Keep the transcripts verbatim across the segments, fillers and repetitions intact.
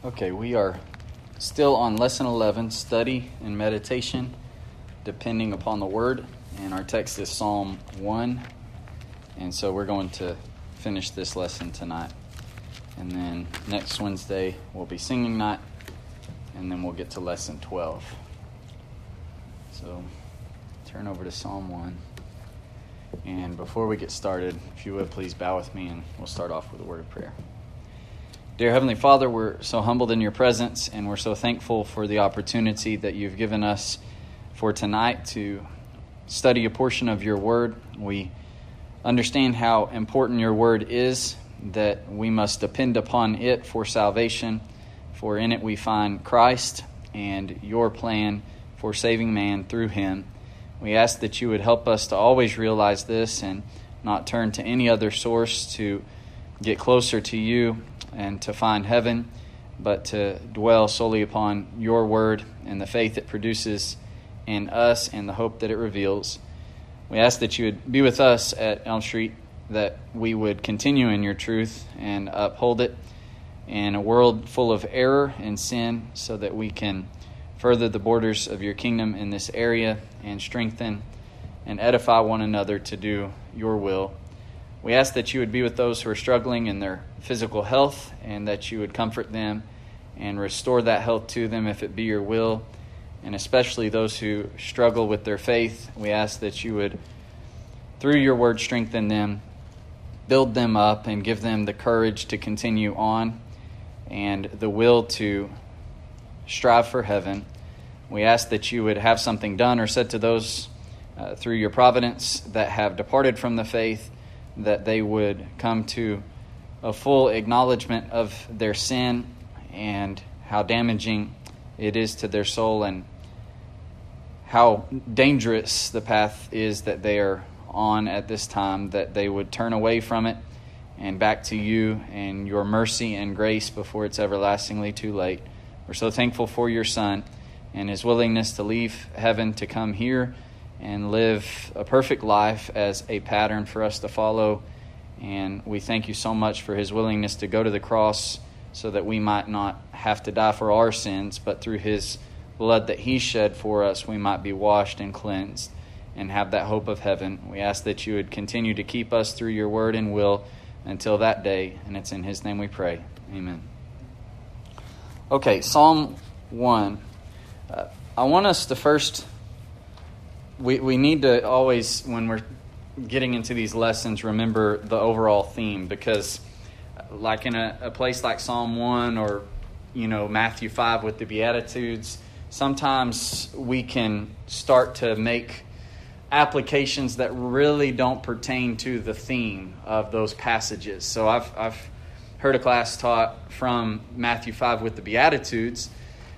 Okay, we are still on Lesson eleven, Study and Meditation, depending upon the Word, and our text is Psalm one, and so we're going to finish this lesson tonight. And then next Wednesday will be singing night, and then we'll get to Lesson twelve. So turn over to Psalm one, and before we get started, if you would please bow with me, and we'll start off with a word of prayer. Dear Heavenly Father, we're so humbled in your presence, and we're so thankful for the opportunity that you've given us for tonight to study a portion of your word. We understand how important your word is, that we must depend upon it for salvation, for in it we find Christ and your plan for saving man through him. We ask that you would help us to always realize this and not turn to any other source to get closer to you and to find heaven, but to dwell solely upon your word and the faith it produces in us and the hope that it reveals. We ask that you would be with us at Elm Street, that we would continue in your truth and uphold it in a world full of error and sin, so that we can further the borders of your kingdom in this area and strengthen and edify one another to do your will. We ask that you would be with those who are struggling in their physical health, and that you would comfort them and restore that health to them if it be your will, and especially those who struggle with their faith. We ask that you would, through your word, strengthen them, build them up, and give them the courage to continue on and the will to strive for heaven. We ask that you would have something done or said to those uh, through your providence that have departed from the faith, that they would come to a full acknowledgement of their sin and how damaging it is to their soul, and how dangerous the path is that they are on at this time, that they would turn away from it and back to you and your mercy and grace before it's everlastingly too late. We're so thankful for your Son and his willingness to leave heaven to come here and live a perfect life as a pattern for us to follow. And we thank you so much for his willingness to go to the cross so that we might not have to die for our sins, but through his blood that he shed for us, we might be washed and cleansed and have that hope of heaven. We ask that you would continue to keep us through your word and will until that day, and it's in his name we pray. Amen. Okay, Psalm one. Uh, I want us to first... We we need to always, when we're getting into these lessons, remember the overall theme, because like in a, a place like Psalm one, or you know Matthew five with the Beatitudes, sometimes we can start to make applications that really don't pertain to the theme of those passages. So I've I've heard a class taught from Matthew five with the Beatitudes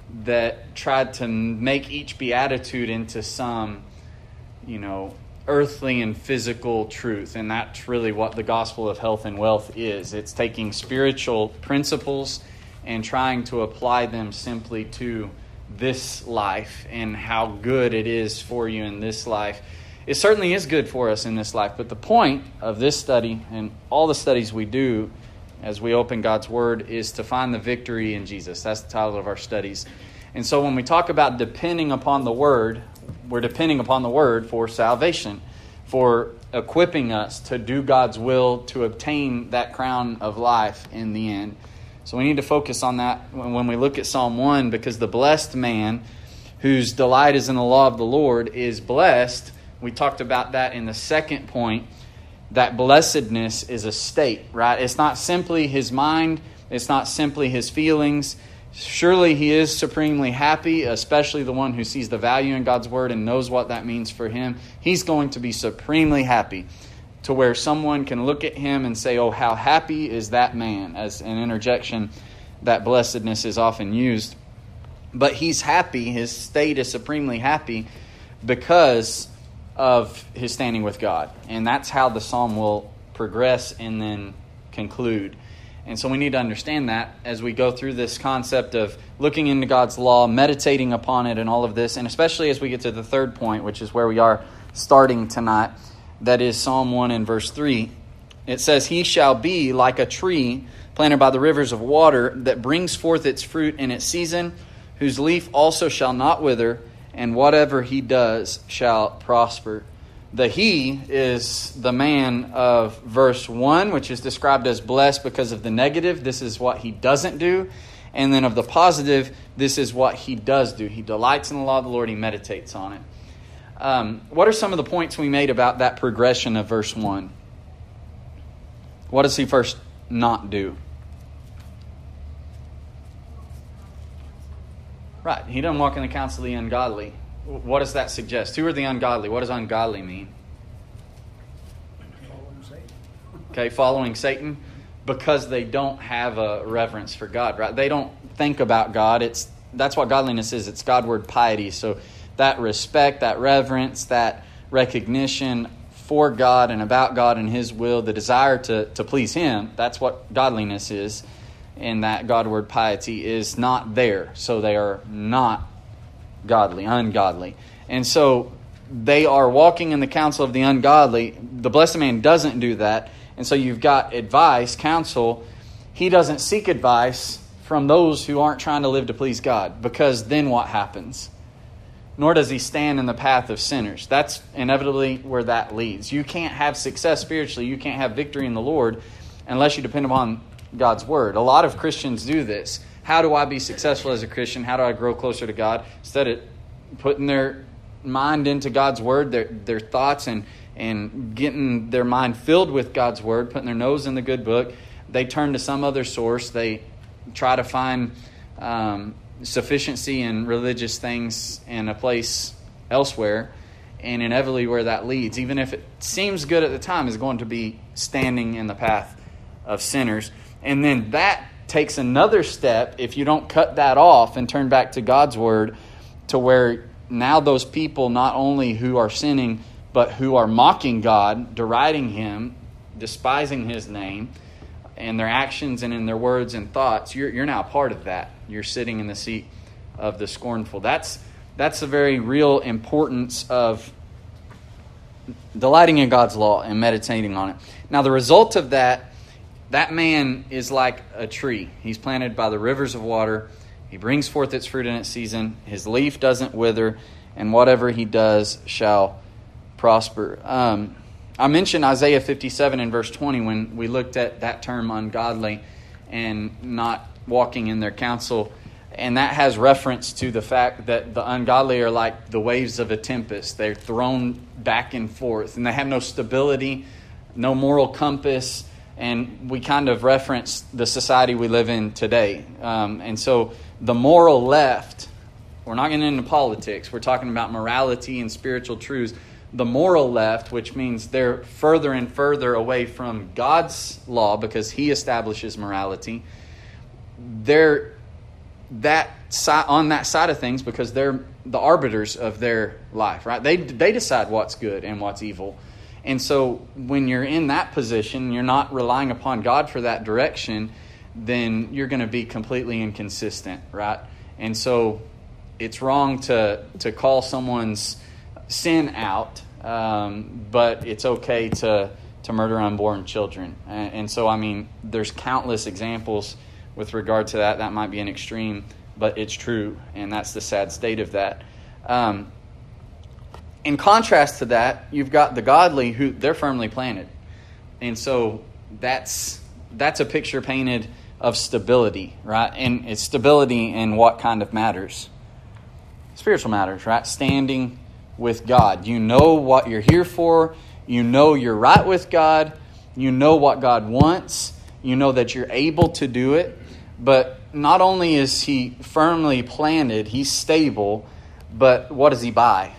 that tried to make each beatitude into some you know, earthly and physical truth. And that's really what the gospel of health and wealth is. It's taking spiritual principles and trying to apply them simply to this life and how good it is for you in this life. It certainly is good for us in this life, but the point of this study and all the studies we do as we open God's Word is to find the victory in Jesus. That's the title of our studies. And so when we talk about depending upon the Word, we're depending upon the Word for salvation, for equipping us to do God's will, to obtain that crown of life in the end. So we need to focus on that when we look at Psalm one, because the blessed man whose delight is in the law of the Lord is blessed. We talked about that in the second point, that blessedness is a state, right? It's not simply his mind. It's not simply his feelings. Surely he is supremely happy, especially the one who sees the value in God's word and knows what that means for him. He's going to be supremely happy, to where someone can look at him and say, oh, how happy is that man? As an interjection, that blessedness is often used. But he's happy, his state is supremely happy because of his standing with God. And that's how the psalm will progress and then conclude. And so we need to understand that as we go through this concept of looking into God's law, meditating upon it and all of this, and especially as we get to the third point, which is where we are starting tonight, that is Psalm one and verse three. It says, he shall be like a tree planted by the rivers of water that brings forth its fruit in its season, whose leaf also shall not wither, and whatever he does shall prosper. The he is the man of verse one, which is described as blessed because of the negative. This is what he doesn't do. And then of the positive, this is what he does do. He delights in the law of the Lord. He meditates on it. Um, what are some of the points we made about that progression of verse one? What does he first not do? Right. He doesn't walk in the counsel of the ungodly. What does that suggest? Who are the ungodly? What does ungodly mean? Following Satan. Okay, following Satan because they don't have a reverence for God, right? They don't think about God. It's that's what godliness is. It's Godward piety. So that respect, that reverence, that recognition for God and about God and His will, the desire to, to please Him, that's what godliness is. And that Godward piety is not there. So they are not godly, ungodly. And so they are walking in the counsel of the ungodly. The blessed man doesn't do that. And so you've got advice, counsel. He doesn't seek advice from those who aren't trying to live to please God. Because then what happens? Nor does he stand in the path of sinners. That's inevitably where that leads. You can't have success spiritually. You can't have victory in the Lord unless you depend upon God's Word. A lot of Christians do this. How do I be successful as a Christian? How do I grow closer to God? Instead of putting their mind into God's Word, their their thoughts, and, and getting their mind filled with God's Word, putting their nose in the good book, they turn to some other source. They try to find um, sufficiency in religious things in a place elsewhere, and inevitably where that leads, even if it seems good at the time, is going to be standing in the path of sinners. And then that takes another step if you don't cut that off and turn back to God's Word, to where now those people, not only who are sinning, but who are mocking God, deriding Him, despising His name, and their actions and in their words and thoughts, you're, you're now part of that. You're sitting in the seat of the scornful. That's, that's a very real importance of delighting in God's law and meditating on it. Now, the result of that, that man is like a tree. He's planted by the rivers of water. He brings forth its fruit in its season. His leaf doesn't wither, and whatever he does shall prosper. Um, I mentioned Isaiah fifty-seven in verse twenty when we looked at that term ungodly and not walking in their counsel. And that has reference to the fact that the ungodly are like the waves of a tempest. They're thrown back and forth, and they have no stability, no moral compass. And we kind of reference the society we live in today. Um, and so the moral left, we're not getting into politics. We're talking about morality and spiritual truths. The moral left, which means they're further and further away from God's law because He establishes morality. They're that side, on that side of things because they're the arbiters of their life, right? They they decide what's good and what's evil. And so when you're in that position, you're not relying upon God for that direction, then you're going to be completely inconsistent, right? And so it's wrong to to call someone's sin out, um, but it's okay to, to murder unborn children. And, and so, I mean, there's countless examples with regard to that. That might be an extreme, but it's true, and that's the sad state of that. Um In contrast to that, you've got the godly who they're firmly planted. And so that's that's a picture painted of stability, right? And it's stability in what kind of matters? Spiritual matters, right? Standing with God. You know what you're here for. You know you're right with God. You know what God wants. You know that you're able to do it. But not only is he firmly planted, he's stable, but what does he buy?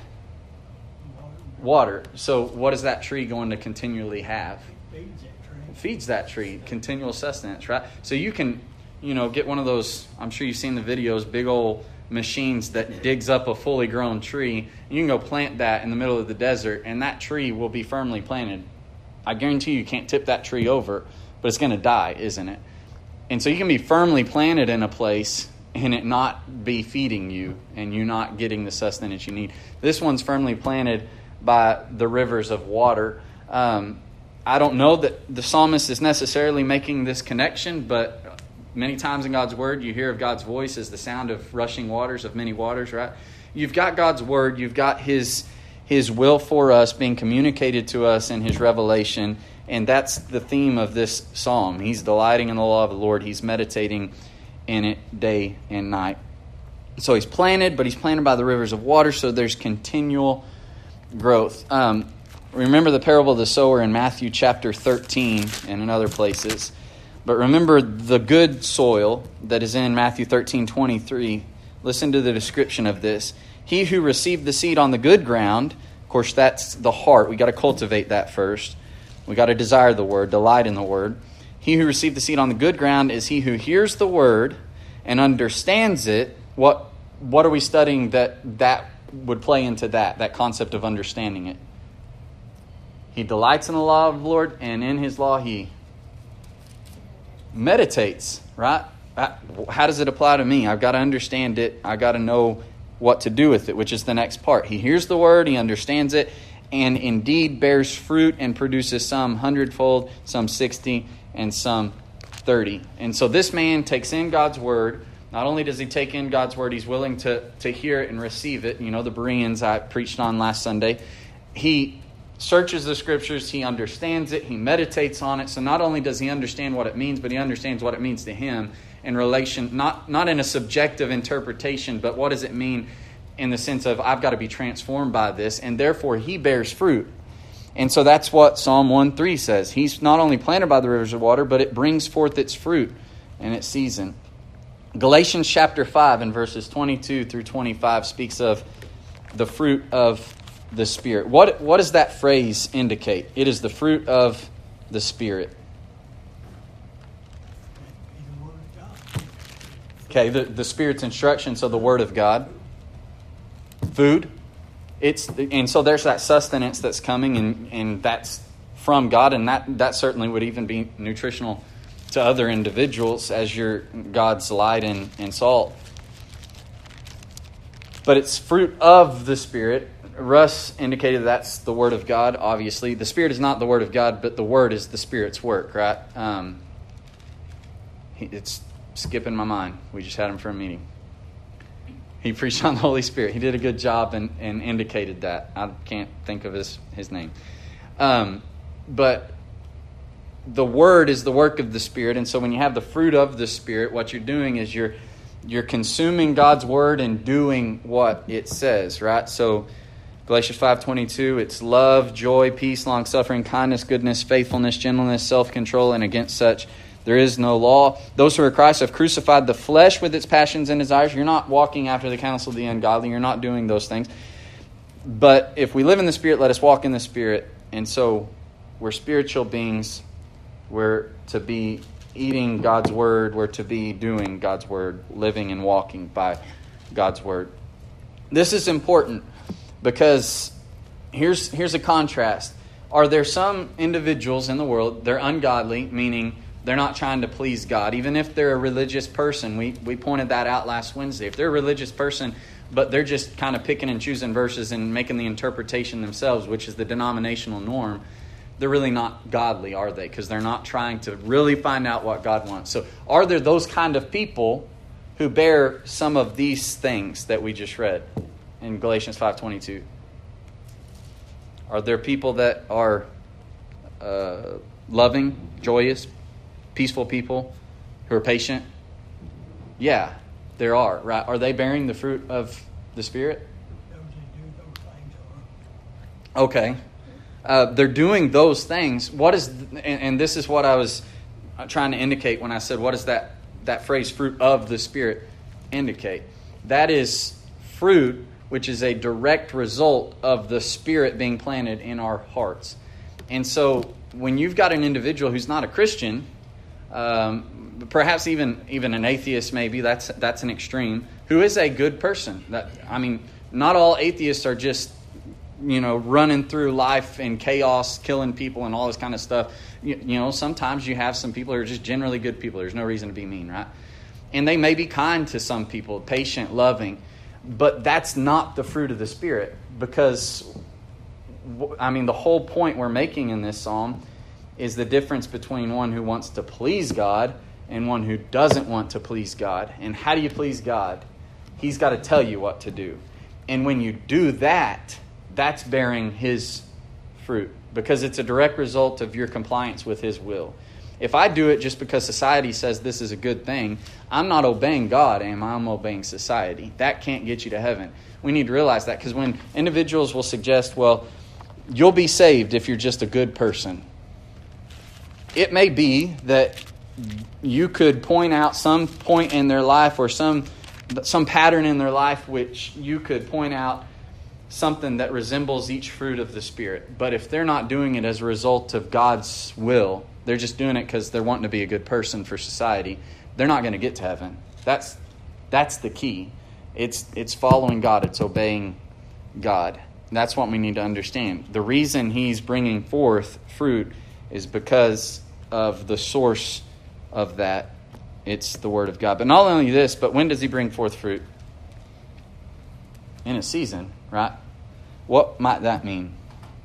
Water. So what is that tree going to continually have? Feeds that tree. It feeds that tree. Continual sustenance, right? So you can, you know, get one of those, I'm sure you've seen the videos, big old machines that digs up a fully grown tree. You can go plant that in the middle of the desert, and that tree will be firmly planted. I guarantee you can't tip that tree over, but it's going to die, isn't it? And so you can be firmly planted in a place and it not be feeding you and you not getting the sustenance you need. This one's firmly planted by the rivers of water. Um, I don't know that the psalmist is necessarily making this connection, but many times in God's word, you hear of God's voice as the sound of rushing waters, of many waters, right? You've got God's word, you've got his, his will for us being communicated to us in his revelation, and that's the theme of this psalm. He's delighting in the law of the Lord. He's meditating in it day and night. So he's planted, but he's planted by the rivers of water, so there's continual growth. Um, remember the parable of the sower in Matthew chapter thirteen and in other places. But remember the good soil that is in Matthew thirteen twenty-three. Listen to the description of this. He who received the seed on the good ground, of course that's the heart. We got to cultivate that first. We got to desire the word, delight in the word. He who received the seed on the good ground is he who hears the word and understands it. What what are we studying that that would play into that, that concept of understanding it? He delights in the law of the Lord, and in his law he meditates, right? How does it apply to me? I've got to understand it. I've got to know what to do with it, which is the next part. He hears the word, he understands it, and indeed bears fruit and produces some hundredfold, some sixty, and some thirty. And so this man takes in God's word. Not only does he take in God's word, he's willing to, to hear it and receive it. You know, the Bereans I preached on last Sunday. He searches the scriptures, he understands it, he meditates on it. So not only does he understand what it means, but he understands what it means to him in relation, not, not in a subjective interpretation, but what does it mean in the sense of I've got to be transformed by this, and therefore he bears fruit. And so that's what Psalm one three says. He's not only planted by the rivers of water, but it brings forth its fruit in its season. Galatians chapter five and verses twenty-two through twenty-five speaks of the fruit of the Spirit. What, what does that phrase indicate? It is the fruit of the Spirit. Okay, the, the Spirit's instruction, so the Word of God. Food. It's and so there's that sustenance that's coming, and, and that's from God, and that, that certainly would even be nutritional to other individuals as your God's light and, and salt. But it's fruit of the Spirit. Russ indicated that's the Word of God, obviously. The Spirit is not the Word of God, but the Word is the Spirit's work, right? Um, it's skipping my mind. We just had him for a meeting. He preached on the Holy Spirit. He did a good job and, and indicated that. I can't think of his, his name. Um, but the Word is the work of the Spirit. And so when you have the fruit of the Spirit, what you're doing is you're you're consuming God's Word and doing what it says, right? So Galatians five twenty-two, it's love, joy, peace, long-suffering, kindness, goodness, faithfulness, gentleness, self-control, and against such there is no law. Those who are Christ have crucified the flesh with its passions and desires. You're not walking after the counsel of the ungodly. You're not doing those things. But if we live in the Spirit, let us walk in the Spirit. And so we're spiritual beings. We're to be eating God's Word. We're to be doing God's Word, living and walking by God's Word. This is important because here's, here's a contrast. Are there some individuals in the world, they're ungodly, meaning they're not trying to please God, even if they're a religious person. We we pointed that out last Wednesday. If they're a religious person, but they're just kind of picking and choosing verses and making the interpretation themselves, which is the denominational norm, they're really not godly, are they? Because they're not trying to really find out what God wants. So are there those kind of people who bear some of these things that we just read in Galatians five twenty-two? Are there people that are uh, loving, joyous, peaceful people who are patient? Yeah, there are, right? Are they bearing the fruit of the Spirit? Those that do those things are. Okay. Uh, they're doing those things. What is, and, and this is what I was trying to indicate when I said, what does that, that phrase, fruit of the Spirit, indicate? That is fruit, which is a direct result of the Spirit being planted in our hearts. And so when you've got an individual who's not a Christian, Um, perhaps even even an atheist, maybe that's that's an extreme, who is a good person. That I mean, not all atheists are just, you know, running through life in chaos, killing people and all this kind of stuff. You, you know, sometimes you have some people who are just generally good people. There's no reason to be mean, right? And they may be kind to some people, patient, loving, but that's not the fruit of the Spirit. Because, I mean, the whole point we're making in this psalm is the difference between one who wants to please God and one who doesn't want to please God. And how do you please God? He's got to tell you what to do. And when you do that, that's bearing His fruit, because it's a direct result of your compliance with His will. If I do it just because society says this is a good thing, I'm not obeying God, and I'm obeying society. That can't get you to heaven. We need to realize that, because when individuals will suggest, well, you'll be saved if you're just a good person. It may be that you could point out some point in their life or some some pattern in their life which you could point out something that resembles each fruit of the Spirit. But if they're not doing it as a result of God's will, they're just doing it because they're wanting to be a good person for society, they're not going to get to heaven. That's that's the key. It's it's following God. It's obeying God. That's what we need to understand. The reason He's bringing forth fruit is because of the source of that. It's the Word of God. But not only this, but when does He bring forth fruit? In a season, right? What might that mean?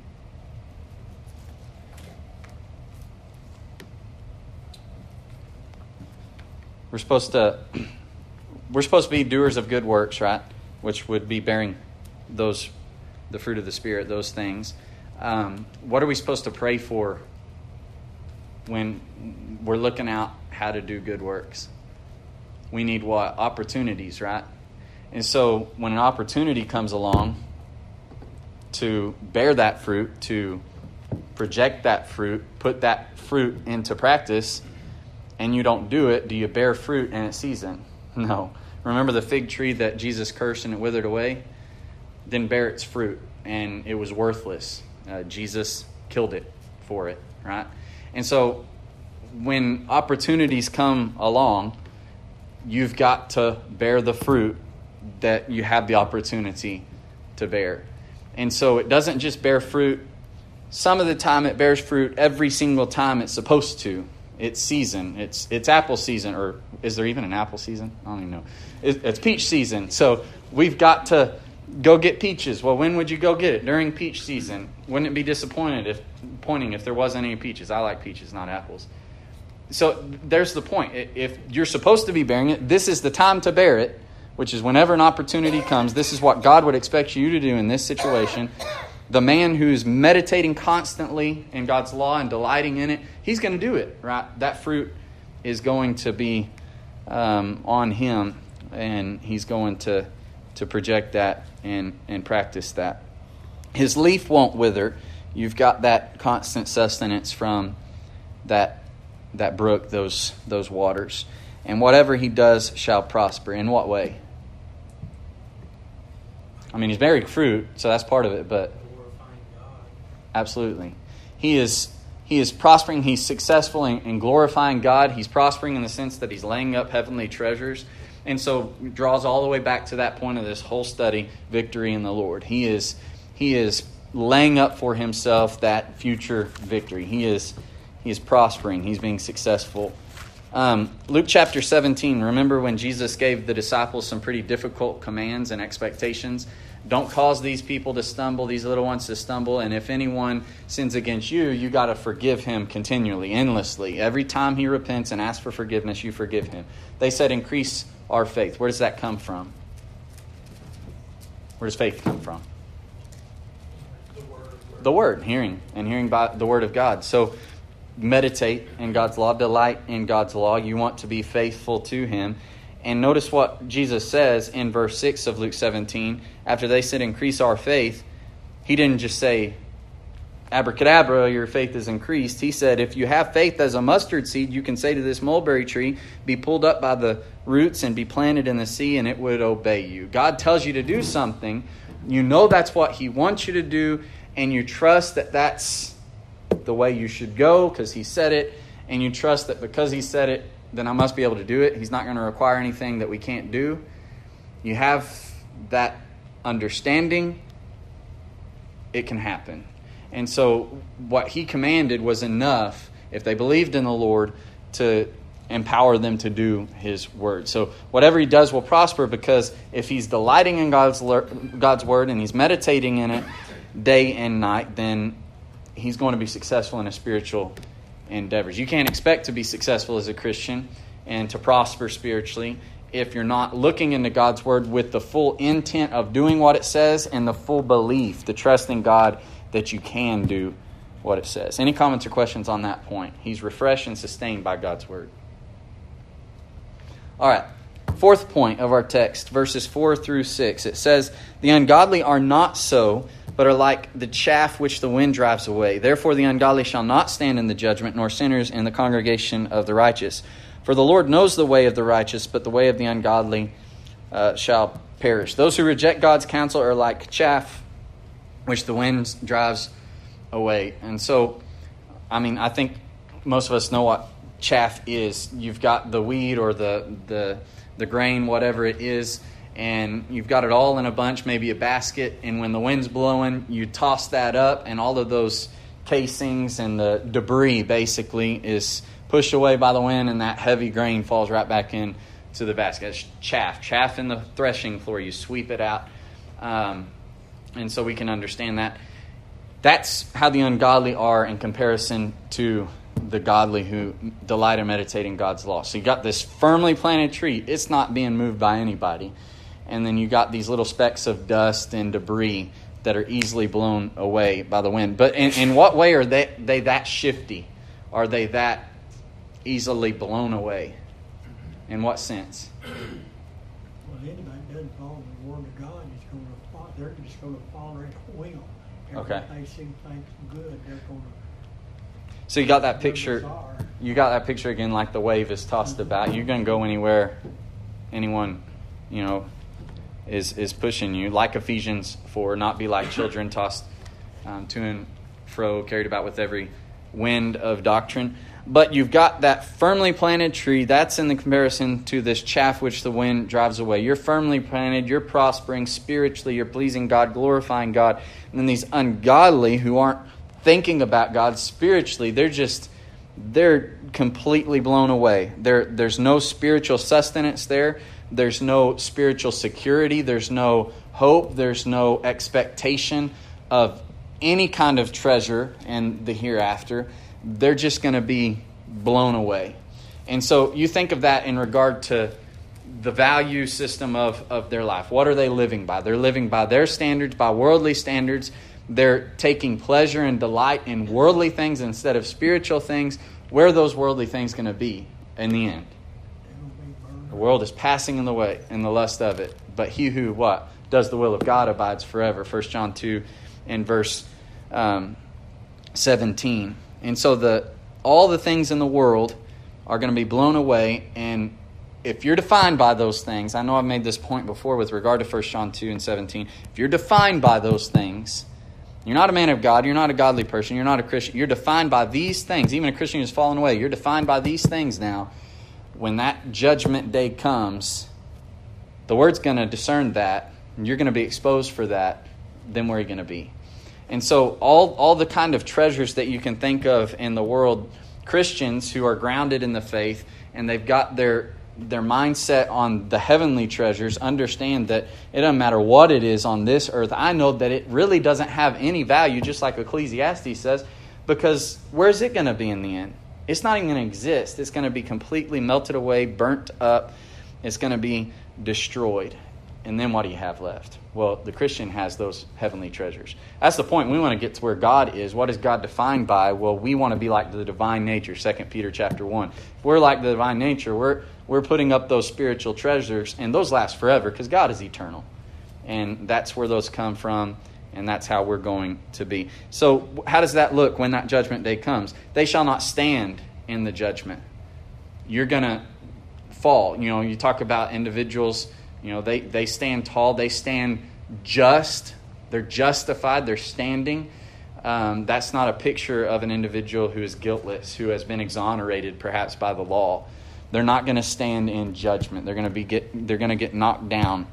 We're supposed to we're supposed to be doers of good works, right? Which would be bearing those the fruit of the Spirit, those things. Um, what are we supposed to pray for when we're looking out how to do good works? We need what? Opportunities, right? And so when an opportunity comes along to bear that fruit, to project that fruit, put that fruit into practice, and you don't do it, do you bear fruit in its season? No. Remember the fig tree that Jesus cursed and it withered away? Didn't bear its fruit, and it was worthless. Uh, Jesus killed it for it, right? And so when opportunities come along, you've got to bear the fruit that you have the opportunity to bear. And so it doesn't just bear fruit. Some of the time it bears fruit every single time it's supposed to. It's season. It's it's apple season. Or is there even an apple season? I don't even know. It's, it's peach season. So we've got to go get peaches. Well, when would you go get it? During peach season. Wouldn't it be disappointed if pointing if there wasn't any peaches? I like peaches, not apples. So there's the point. If you're supposed to be bearing it, this is the time to bear it, which is whenever an opportunity comes. This is what God would expect you to do in this situation. The man who's meditating constantly in God's law and delighting in it, he's going to do it, right? That fruit is going to be um, on him, and he's going to to project that and, and practice that. His leaf won't wither. You've got that constant sustenance from that that brook, those those waters. And whatever he does shall prosper. In what way? I mean, he's bearing fruit, so that's part of it, but absolutely. He is he is prospering. He's successful in, in glorifying God. He's prospering in the sense that he's laying up heavenly treasures. And so it draws all the way back to that point of this whole study, victory in the Lord. He is he is laying up for himself that future victory. He is he is prospering. He's being successful. Um, Luke chapter seventeen, remember when Jesus gave the disciples some pretty difficult commands and expectations? Don't cause these people to stumble, these little ones to stumble. And if anyone sins against you, you got to forgive him continually, endlessly. Every time he repents and asks for forgiveness, you forgive him. They said, increase our faith. Where does that come from? Where does faith come from? The word. The word, hearing, and hearing by the word of God. So meditate in God's law, delight in God's law. You want to be faithful to him. And notice what Jesus says in verse six of Luke seventeen. After they said, increase our faith, he didn't just say, abracadabra, your faith is increased. He said, if you have faith as a mustard seed, you can say to this mulberry tree, be pulled up by the roots and be planted in the sea, and it would obey you. God tells you to do something. You know that's what he wants you to do, and you trust that that's the way you should go because he said it, and you trust that because he said it, then I must be able to do it. He's not going to require anything that we can't do. You have that understanding, it can happen. And so what he commanded was enough, if they believed in the Lord, to empower them to do his word. So whatever he does will prosper, because if he's delighting in God's God's word and he's meditating in it day and night, then he's going to be successful in his spiritual endeavors. You can't expect to be successful as a Christian and to prosper spiritually if you're not looking into God's Word with the full intent of doing what it says and the full belief, the trust in God that you can do what it says. Any comments or questions on that point? He's refreshed and sustained by God's Word. All right. Fourth point of our text, verses four through six. It says, "The ungodly are not so, but are like the chaff which the wind drives away. Therefore the ungodly shall not stand in the judgment, nor sinners in the congregation of the righteous. For the Lord knows the way of the righteous, but the way of the ungodly uh, shall perish. Those who reject God's counsel are like chaff which the wind drives away." And so, I mean, I think most of us know what chaff is. You've got the weed or the the the grain, whatever it is, and you've got it all in a bunch, maybe a basket, and when the wind's blowing, you toss that up, and all of those casings and the debris basically is pushed away by the wind, and that heavy grain falls right back in to the basket. It's chaff. Chaff in the threshing floor. You sweep it out. Um, and so we can understand that. That's how the ungodly are in comparison to the godly who delight in meditating God's law. So you got this firmly planted tree. It's not being moved by anybody. And then you got these little specks of dust and debris that are easily blown away by the wind. But in, in what way are they, they that shifty? Are they that easily blown away? In what sense? Well, anybody that doesn't follow the Word of God is going to follow. They're just going to follow it will. Okay. They see things good, they're going to. So you got that picture. You got that picture again, like the wave is tossed about. You're going to go anywhere anyone, you know, is is pushing you. Like Ephesians four, not be like children tossed um, to and fro, carried about with every wind of doctrine. But you've got that firmly planted tree. That's in the comparison to this chaff which the wind drives away. You're firmly planted. You're prospering spiritually. You're pleasing God, glorifying God. And then these ungodly who aren't thinking about God spiritually, they're just, they're completely blown away. There, there's no spiritual sustenance there. There's no spiritual security. There's no hope. There's no expectation of any kind of treasure in the hereafter. They're just going to be blown away. And so you think of that in regard to the value system of, of their life. What are they living by? They're living by their standards, by worldly standards. They're taking pleasure and delight in worldly things instead of spiritual things. Where are those worldly things going to be in the end? The world is passing in the way, in the lust of it. But he who, what? Does the will of God abides forever. First John two and verse um, seventeen. And so the all the things in the world are going to be blown away. And if you're defined by those things, I know I've made this point before with regard to First John two and seventeen. If you're defined by those things, you're not a man of God, you're not a godly person, you're not a Christian. You're defined by these things. Even a Christian who's fallen away, you're defined by these things now. When that judgment day comes, the Word's going to discern that, and you're going to be exposed for that. Then where are you going to be? And so all, all the kind of treasures that you can think of in the world, Christians who are grounded in the faith, and they've got their their mindset on the heavenly treasures, understand that it doesn't matter what it is on this earth. I know that it really doesn't have any value, just like Ecclesiastes says, because where's it going to be in the end? It's not even going to exist. It's going to be completely melted away, burnt up. It's going to be destroyed. And then what do you have left? Well, the Christian has those heavenly treasures. That's the point. We want to get to where God is. What is God defined by? Well, we want to be like the divine nature, Second Peter chapter one. If we're like the divine nature, we're we're putting up those spiritual treasures, and those last forever because God is eternal. And that's where those come from, and that's how we're going to be. So how does that look when that judgment day comes? They shall not stand in the judgment. You're going to fall. You know, you talk about individuals. You know, they, they stand tall. They stand just. They're justified. They're standing. Um, that's not a picture of an individual who is guiltless, who has been exonerated perhaps by the law. They're not going to stand in judgment. They're going to be get. They're going to get knocked down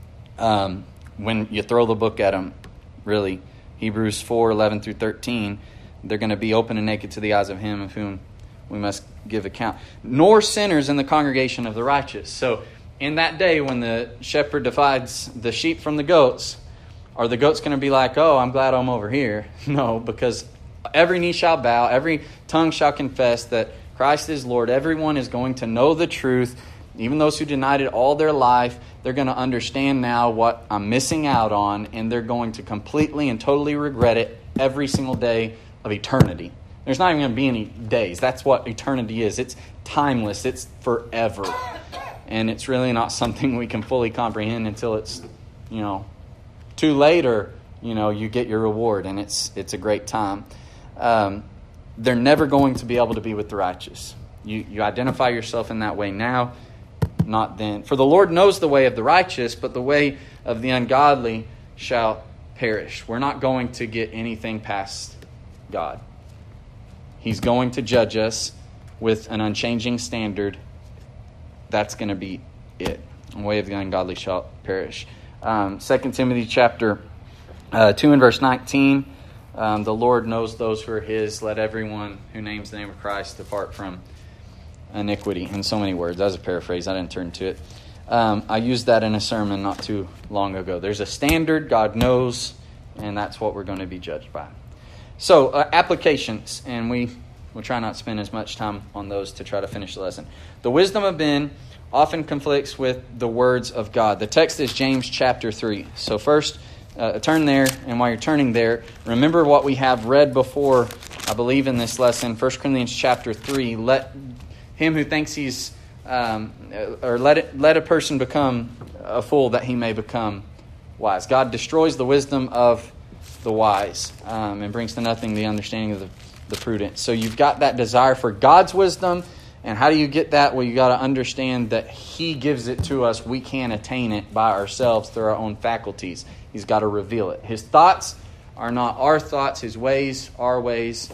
um, when you throw the book at them. Really, Hebrews four eleven through thirteen. They're going to be open and naked to the eyes of Him of whom we must give account. Nor sinners in the congregation of the righteous. So in that day when the shepherd divides the sheep from the goats, are the goats going to be like, oh, I'm glad I'm over here? No, because every knee shall bow, every tongue shall confess that Christ is Lord. Everyone is going to know the truth. Even those who denied it all their life, they're going to understand now what I'm missing out on, and they're going to completely and totally regret it every single day of eternity. There's not even going to be any days. That's what eternity is. It's timeless. It's forever. And it's really not something we can fully comprehend until it's, you know, too late, or, you know, you get your reward, and it's it's a great time. Um, they're never going to be able to be with the righteous. You you identify yourself in that way now, not then. For the Lord knows the way of the righteous, but the way of the ungodly shall perish. We're not going to get anything past God. He's going to judge us with an unchanging standard. That's going to be it. The way of the ungodly shall perish. Um, Second Timothy chapter uh, two and verse nineteen. Um, the Lord knows those who are His. Let everyone who names the name of Christ depart from iniquity. In so many words. That was a paraphrase. I didn't turn to it. Um, I used that in a sermon not too long ago. There's a standard God knows, and that's what we're going to be judged by. So, uh, applications, and we will try not to spend as much time on those to try to finish the lesson. The wisdom of men often conflicts with the words of God. The text is James chapter three. So first, uh, turn there, and while you're turning there, remember what we have read before, I believe in this lesson, First Corinthians chapter three. Let him who thinks he's, um, or let it, let a person become a fool that he may become wise. God destroys the wisdom of the wise um, and brings to nothing the understanding of the, the prudent. So you've got that desire for God's wisdom. And how do you get that? Well, you got to understand that He gives it to us. We can't attain it by ourselves through our own faculties. He's got to reveal it. His thoughts are not our thoughts. His ways, our ways.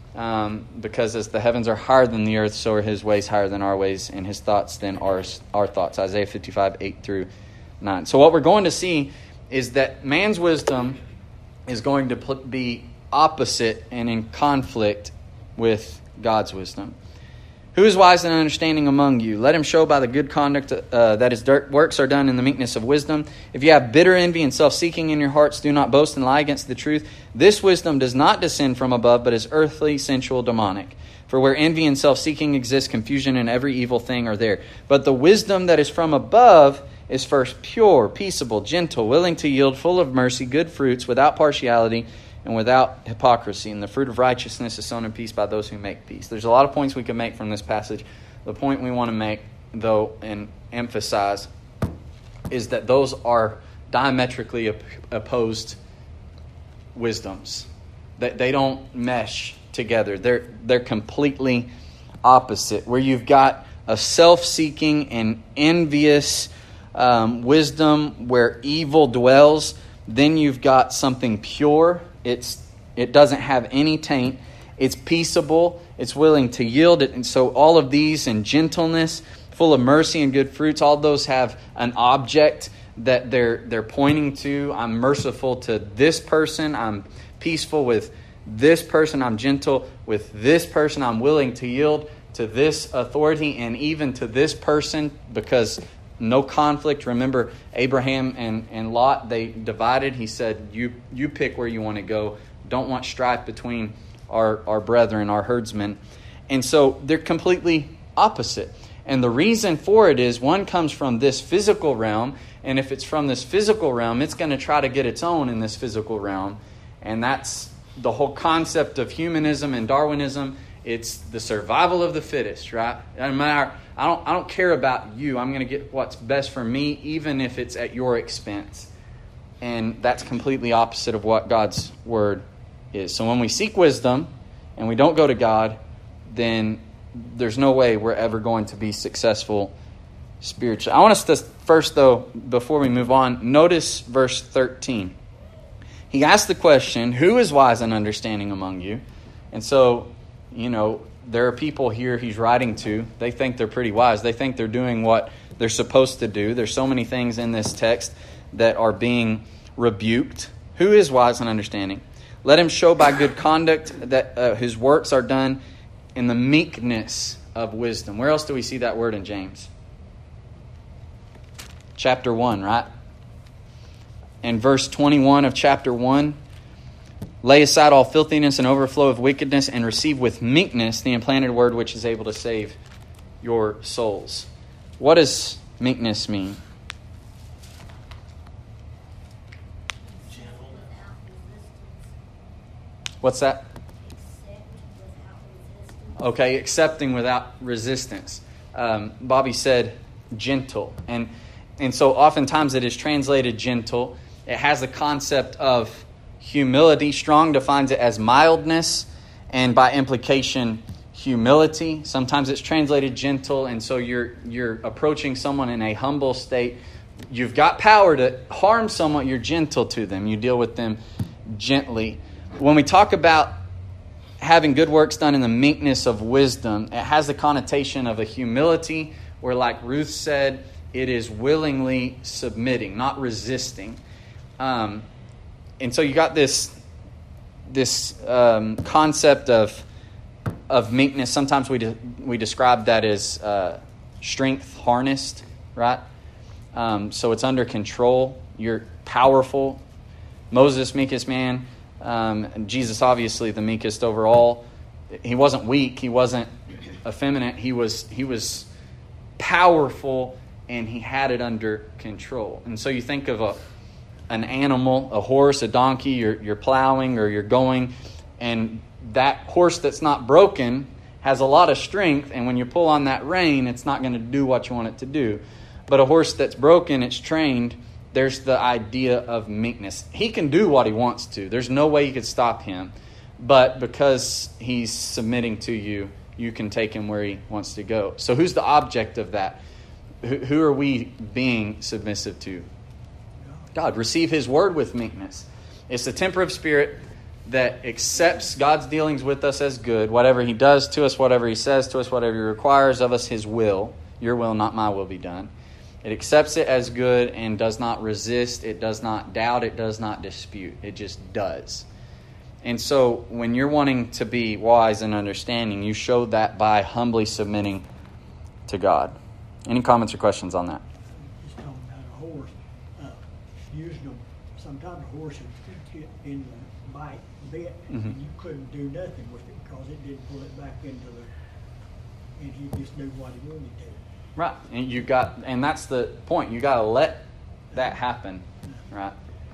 Um, because as the heavens are higher than the earth, so are His ways higher than our ways, and His thoughts than our, our thoughts. Isaiah fifty-five, eight through nine. So what we're going to see is that man's wisdom is going to be opposite and in conflict with God's wisdom. Who is wise and understanding among you? Let him show by the good conduct uh, that his works are done in the meekness of wisdom. If you have bitter envy and self-seeking in your hearts, do not boast and lie against the truth. This wisdom does not descend from above, but is earthly, sensual, demonic. For where envy and self-seeking exist, confusion and every evil thing are there. But the wisdom that is from above is first pure, peaceable, gentle, willing to yield, full of mercy, good fruits, without partiality, and without hypocrisy. And the fruit of righteousness is sown in peace by those who make peace. There's a lot of points we can make from this passage. The point we want to make, though, and emphasize, is that those are diametrically op- opposed wisdoms. That they don't mesh together. They're they're completely opposite. Where you've got a self-seeking and envious um, wisdom where evil dwells, then you've got something pure. It's it doesn't have any taint. It's peaceable. It's willing to yield it. And so all of these, and gentleness, full of mercy and good fruits, all those have an object that they're they're pointing to. I'm merciful to this person. I'm peaceful with this person. I'm gentle with this person. I'm willing to yield to this authority and even to this person, because no conflict. Remember, Abraham and, and Lot, they divided. He said, you you pick where you want to go. Don't want strife between our, our brethren, our herdsmen. And so they're completely opposite. And the reason for it is one comes from this physical realm. And if it's from this physical realm, it's going to try to get its own in this physical realm. And that's the whole concept of humanism and Darwinism. It's the survival of the fittest, right? No matter, I don't I don't care about you. I'm going to get what's best for me, even if it's at your expense. And that's completely opposite of what God's word is. So when we seek wisdom and we don't go to God, then there's no way we're ever going to be successful spiritually. I want us to first, though, before we move on, notice verse thirteen. He asked the question, who is wise and understanding among you? And so, you know, there are people here he's writing to. They think they're pretty wise. They think they're doing what they're supposed to do. There's so many things in this text that are being rebuked. Who is wise and understanding? Let him show by good conduct that uh, his works are done in the meekness of wisdom. Where else do we see that word in James? Chapter one, right? In verse twenty-one of chapter one, Lay aside all filthiness and overflow of wickedness, and receive with meekness the implanted word which is able to save your souls. What does meekness mean? What's that? Okay, accepting without resistance. Um, Bobby said gentle. And, and so oftentimes it is translated gentle. It has the concept of humility. Strong defines it as mildness, and by implication, humility. Sometimes it's translated gentle, and so you're you're approaching someone in a humble state. You've got power to harm someone, you're gentle to them. You deal with them gently. When we talk about having good works done in the meekness of wisdom, it has the connotation of a humility where, like Ruth said, it is willingly submitting, not resisting. Um, and so you got this this um, concept of of meekness. Sometimes we de- we describe that as uh, strength harnessed, right? Um, so it's under control. You're powerful. Moses, meekest man. Um, Jesus, obviously, the meekest overall. He wasn't weak. He wasn't effeminate. He was he was powerful, and he had it under control. And so you think of a an animal, a horse, a donkey. You're you're plowing or you're going, and that horse that's not broken has a lot of strength. And when you pull on that rein, it's not going to do what you want it to do. But a horse that's broken, it's trained. There's the idea of meekness. He can do what he wants to. There's no way you could stop him. But because he's submitting to you, you can take him where he wants to go. So who's the object of that? Who, who are we being submissive to? God. Receive his word with meekness. It's the temper of spirit that accepts God's dealings with us as good. Whatever he does to us, whatever he says to us, whatever he requires of us, his will. Your will, not my will, be done. It accepts it as good and does not resist. It does not doubt. It does not dispute. It just does. And so when you're wanting to be wise and understanding, you show that by humbly submitting to God. Any comments or questions on that? Just talking about a horse. Uh, using them, sometimes a horse would get in the bite bit, Mm-hmm. and you couldn't do nothing with it because it didn't pull it back into the, and he just knew what he wanted to. Right. And you got, and that's the point. You got to let that happen, right?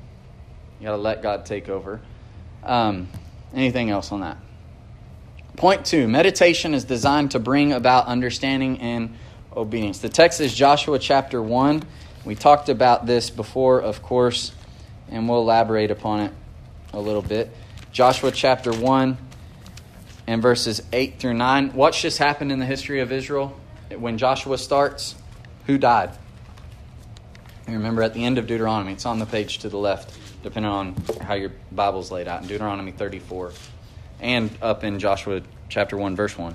You got to let God take over. Um, anything else on that? Point two, meditation is designed to bring about understanding and obedience. The text is Joshua chapter one. We talked about this before, of course, and we'll elaborate upon it a little bit. Joshua chapter one and verses eight through nine. What's just happened in the history of Israel? When Joshua starts, who died? You remember at the end of Deuteronomy, it's on the page to the left, depending on how your Bible's laid out, in Deuteronomy thirty-four, and up in Joshua chapter one, verse one.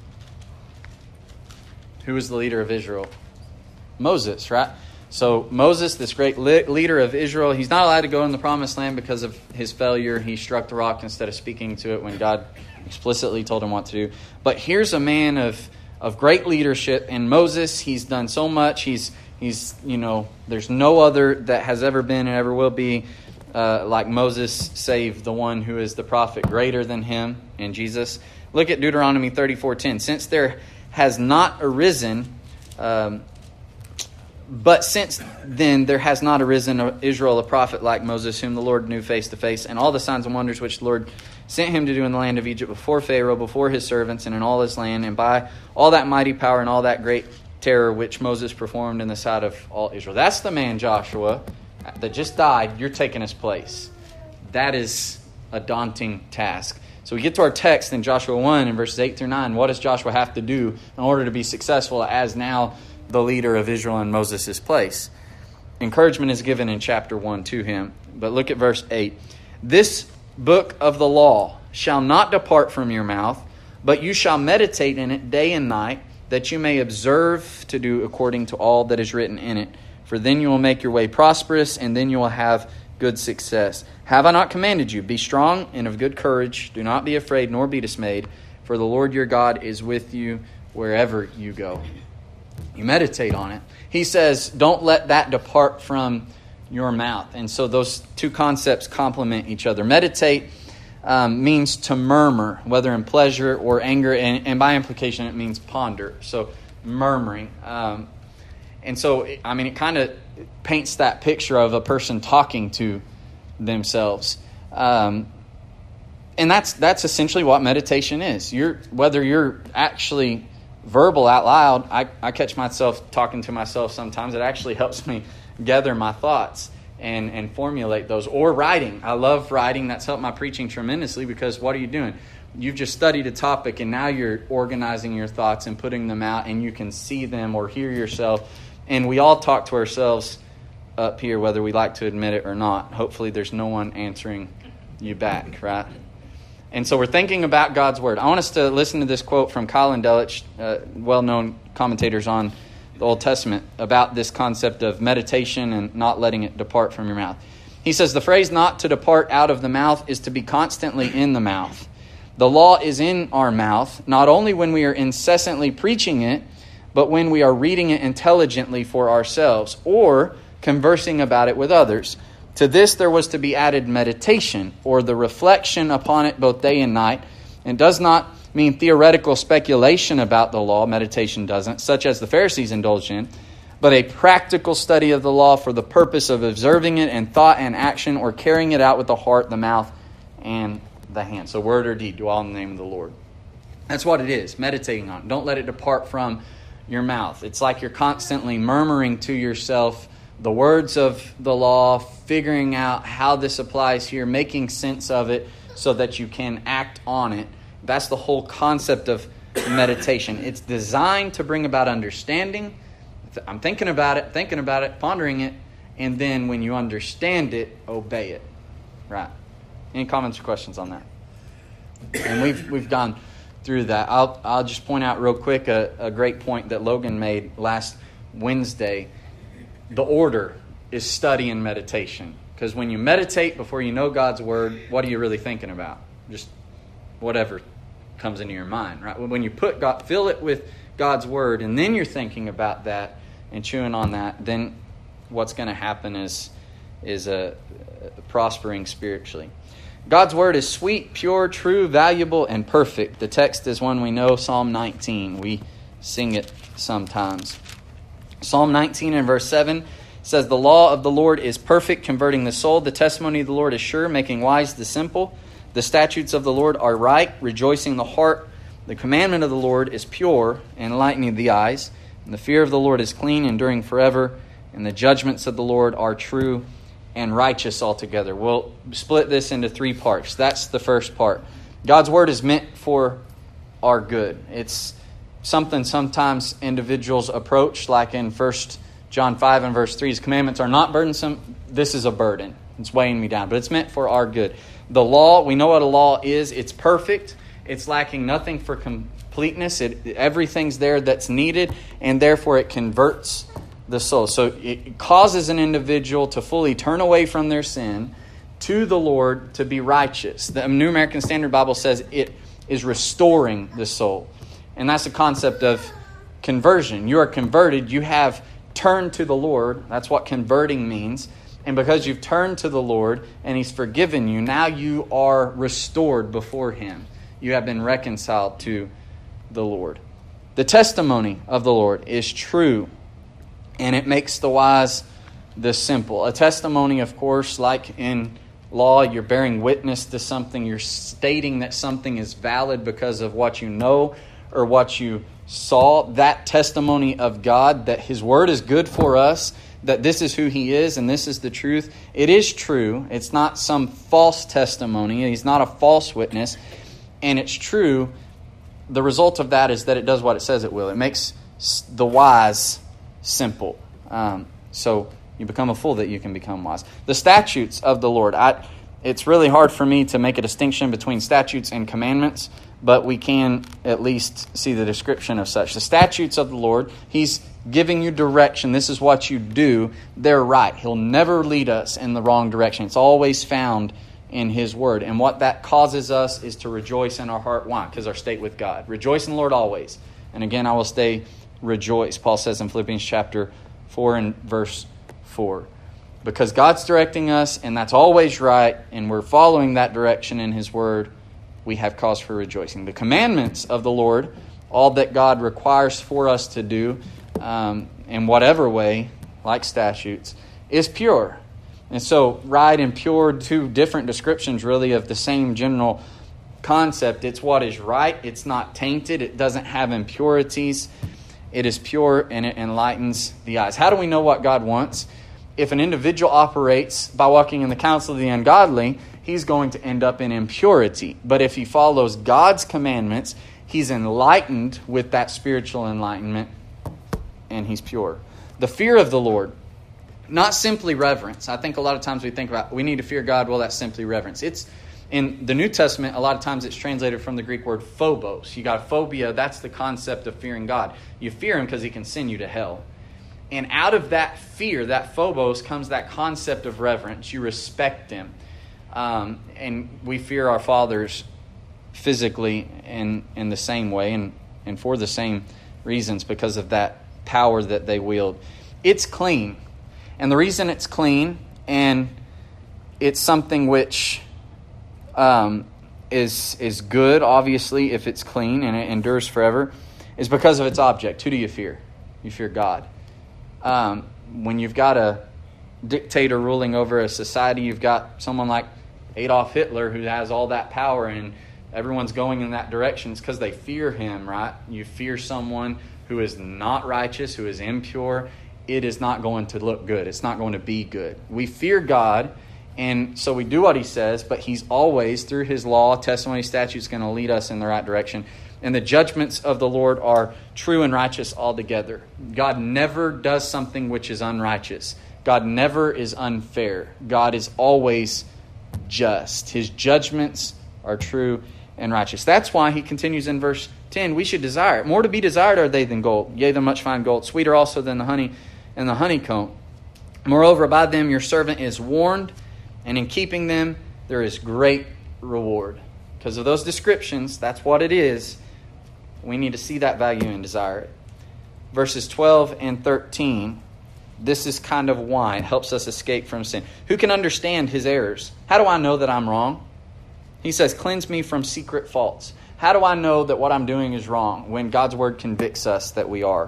Who was the leader of Israel? Moses, right? So Moses, this great leader of Israel, he's not allowed to go in the promised land because of his failure. He struck the rock instead of speaking to it when God explicitly told him what to do. But here's a man of of great leadership, and Moses, he's done so much. He's, he's, you know, there's no other that has ever been and ever will be uh, like Moses, save the one who is the prophet greater than him, in Jesus. Look at Deuteronomy thirty-four ten. Since there has not arisen, um, but since then there has not arisen Israel a prophet like Moses, whom the Lord knew face to face, and all the signs and wonders which the Lord sent him to do in the land of Egypt before Pharaoh, before his servants, and in all his land, and by all that mighty power and all that great terror which Moses performed in the sight of all Israel. That's the man, Joshua, that just died. You're taking his place. That is a daunting task. So we get to our text in Joshua one in verses eight through nine. What does Joshua have to do in order to be successful as now the leader of Israel in Moses' place? Encouragement is given in chapter one to him. But look at verse eight. This book of the law shall not depart from your mouth, but you shall meditate in it day and night, that you may observe to do according to all that is written in it. For then you will make your way prosperous, and then you will have good success. Have I not commanded you? Be strong and of good courage. Do not be afraid, nor be dismayed, for the Lord your God is with you wherever you go. You meditate on it. He says, don't let that depart from your mouth. And so those two concepts complement each other. Meditate um, means to murmur, whether in pleasure or anger, and, and by implication it means ponder. So murmuring. Um, and so, I mean, it kind of paints that picture of a person talking to themselves. Um, and that's that's essentially what meditation is. You're whether you're actually verbal out loud, I, I catch myself talking to myself sometimes. It actually helps me gather my thoughts and, and formulate those. Or writing. I love writing. That's helped my preaching tremendously, because what are you doing? You've just studied a topic and now you're organizing your thoughts and putting them out, and you can see them or hear yourself. And we all talk to ourselves up here, whether we like to admit it or not. Hopefully there's no one answering you back, right? And so we're thinking about God's Word. I want us to listen to this quote from Colin Delitzsch, uh, well-known commentators on the Old Testament, about this concept of meditation and not letting it depart from your mouth. He says, "The phrase 'not to depart out of the mouth' is to be constantly in the mouth. The law is in our mouth, not only when we are incessantly preaching it, but when we are reading it intelligently for ourselves or conversing about it with others. To this there was to be added meditation, or the reflection upon it both day and night. It does not mean theoretical speculation about the law, meditation doesn't, such as the Pharisees indulged in, but a practical study of the law for the purpose of observing it in thought and action, or carrying it out with the heart, the mouth, and the hand." So word or deed, do all in the name of the Lord. That's what it is, meditating on it. Don't let it depart from your mouth. It's like you're constantly murmuring to yourself the words of the law, figuring out how this applies here, making sense of it so that you can act on it. That's the whole concept of meditation. It's designed to bring about understanding. I'm thinking about it, thinking about it, pondering it, and then when you understand it, obey it. Right. Any comments or questions on that? And we've we've gone through that. I'll I'll just point out real quick a, a great point that Logan made last Wednesday. The order is study and meditation. Because when you meditate before you know God's Word, what are you really thinking about? Just whatever comes into your mind, right? When you put God, fill it with God's Word, and then you're thinking about that and chewing on that, then what's going to happen is is a, a prospering spiritually. God's Word is sweet, pure, true, valuable, and perfect. The text is one we know, Psalm nineteen. We sing it sometimes. Psalm nineteen and verse seven says, "The law of the Lord is perfect, converting the soul. The testimony of the Lord is sure, making wise the simple. The statutes of the Lord are right, rejoicing the heart. The commandment of the Lord is pure, enlightening the eyes. And the fear of the Lord is clean, enduring forever. And the judgments of the Lord are true and righteous altogether." We'll split this into three parts. That's the first part. God's Word is meant for our good. It's something sometimes individuals approach, like in First John five and verse three. His commandments are not burdensome. This is a burden. It's weighing me down. But it's meant for our good. The law, we know what a law is. It's perfect. It's lacking nothing for completeness. It, everything's there that's needed, and therefore it converts the soul. So it causes an individual to fully turn away from their sin to the Lord to be righteous. The New American Standard Bible says it is restoring the soul. And that's the concept of conversion. You are converted. You have turned to the Lord. That's what converting means. And because you've turned to the Lord and He's forgiven you, now you are restored before Him. You have been reconciled to the Lord. The testimony of the Lord is true, and it makes the wise the simple. A testimony, of course, like in law, you're bearing witness to something. You're stating that something is valid because of what you know or what you saw. That testimony of God, that His Word is good for us, that this is who He is and this is the truth. It is true. It's not some false testimony. He's not a false witness. And it's true. The result of that is that it does what it says it will. It makes the wise simple. Um, so you become a fool that you can become wise. The statutes of the Lord. I, it's really hard for me to make a distinction between statutes and commandments, but we can at least see the description of such. The statutes of the Lord, He's giving you direction. This is what you do. They're right. He'll never lead us in the wrong direction. It's always found in His Word. And what that causes us is to rejoice in our heart. Why? Because our state with God. Rejoice in the Lord always. And again, I will stay rejoice. Paul says in Philippians chapter four and verse four. because God's directing us, and that's always right, and we're following that direction in His Word, we have cause for rejoicing. The commandments of the Lord, all that God requires for us to do, um, in whatever way, like statutes, is pure. And so, right and pure, two different descriptions really of the same general concept. It's what is right. It's not tainted. It doesn't have impurities. It is pure, and it enlightens the eyes. How do we know what God wants? If an individual operates by walking in the counsel of the ungodly, he's going to end up in impurity. But if he follows God's commandments, he's enlightened with that spiritual enlightenment, and he's pure. The fear of the Lord, not simply reverence. I think a lot of times we think about, we need to fear God. Well, that's simply reverence. It's in the New Testament, a lot of times it's translated from the Greek word phobos. You got phobia, that's the concept of fearing God. You fear him because he can send you to hell. And out of that fear, that phobos, comes that concept of reverence. You respect him. Um, and we fear our fathers physically in, in the same way and, and for the same reasons because of that power that they wield. It's clean. And the reason it's clean and it's something which um, is is good, obviously, if it's clean and it endures forever, is because of its object. Who do you fear? You fear God. Um, when you've got a dictator ruling over a society, you've got someone like Adolf Hitler who has all that power and everyone's going in that direction. It's because they fear him, right? You fear someone who is not righteous, who is impure. It is not going to look good. It's not going to be good. We fear God, and so we do what he says, but he's always, through his law, testimony, statutes, going to lead us in the right direction. And the judgments of the Lord are true and righteous altogether. God never does something which is unrighteous. God never is unfair. God is always just. His judgments are true and righteous. That's why he continues in verse ten, we should desire it. More to be desired are they than gold, yea, than much fine gold, sweeter also than the honey and the honeycomb. Moreover, by them your servant is warned, and in keeping them there is great reward. Because of those descriptions, that's what it is. We need to see that value and desire it. Verses twelve and thirteen, this is kind of why it helps us escape from sin. Who can understand his errors? How do I know that I'm wrong? He says, cleanse me from secret faults. How do I know that what I'm doing is wrong when God's word convicts us that we are?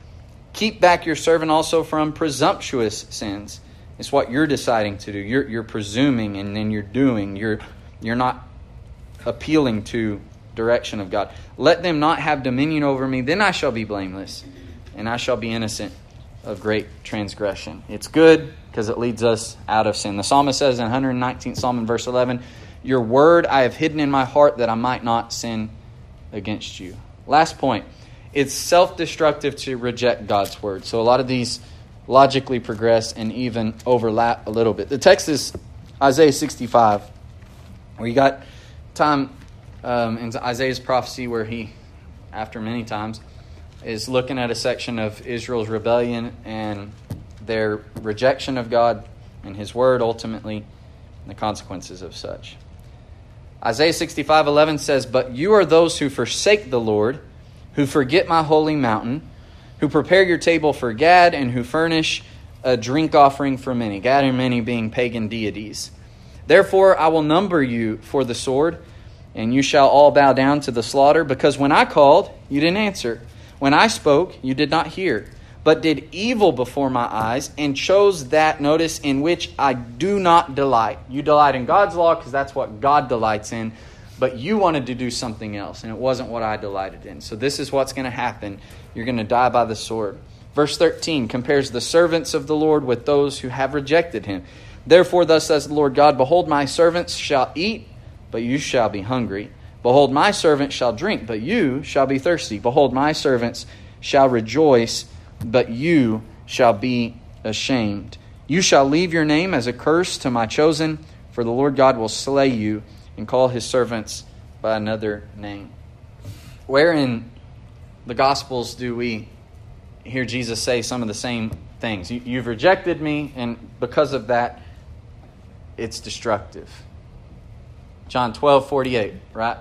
Keep back your servant also from presumptuous sins. It's what you're deciding to do. You're, you're presuming and then you're doing. You're, you're not appealing to direction of God. Let them not have dominion over me. Then I shall be blameless and I shall be innocent of great transgression. It's good because it leads us out of sin. The psalmist says in one hundred nineteenth Psalm in verse eleven, your word I have hidden in my heart that I might not sin against you. Last point. It's self-destructive to reject God's word. So a lot of these logically progress and even overlap a little bit. The text is Isaiah sixty-five, where you got time um, in Isaiah's prophecy where he, after many times, is looking at a section of Israel's rebellion and their rejection of God and his word ultimately, and the consequences of such. Isaiah sixty-five eleven says, but you are those who forsake the Lord, who forget my holy mountain, who prepare your table for Gad, and who furnish a drink offering for many. Gad and many being pagan deities. Therefore I will number you for the sword, and you shall all bow down to the slaughter, because when I called, you didn't answer. When I spoke, you did not hear, but did evil before my eyes, and chose that, notice, in which I do not delight. You delight in God's law because that's what God delights in, but you wanted to do something else, and it wasn't what I delighted in. So this is what's going to happen. You're going to die by the sword. Verse thirteen compares the servants of the Lord with those who have rejected him. Therefore, thus says the Lord God, behold, my servants shall eat, but you shall be hungry. Behold, my servants shall drink, but you shall be thirsty. Behold, my servants shall rejoice, but you shall be ashamed. You shall leave your name as a curse to my chosen, for the Lord God will slay you and call his servants by another name. Where in the Gospels do we hear Jesus say some of the same things? You, you've rejected me, and because of that, it's destructive. John twelve forty-eight, right?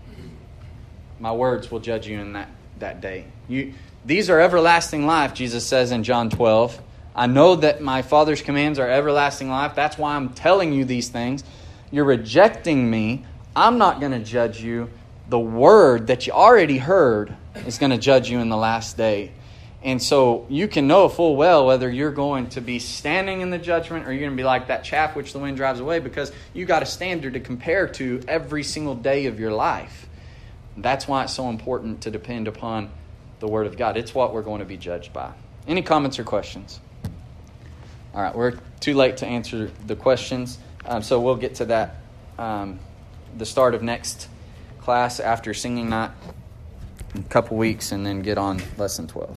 My words will judge you in that, that day. You, these are everlasting life, Jesus says in John twelve. I know that my Father's commands are everlasting life. That's why I'm telling you these things. You're rejecting me. I'm not going to judge you. The word that you already heard is going to judge you in the last day. And so you can know full well whether you're going to be standing in the judgment or you're going to be like that chaff which the wind drives away, because you got a standard to compare to every single day of your life. That's why it's so important to depend upon the Word of God. It's what we're going to be judged by. Any comments or questions? All right, we're too late to answer the questions, um, so we'll get to that um, the start of next class after singing night in a couple weeks, and then get on lesson twelve.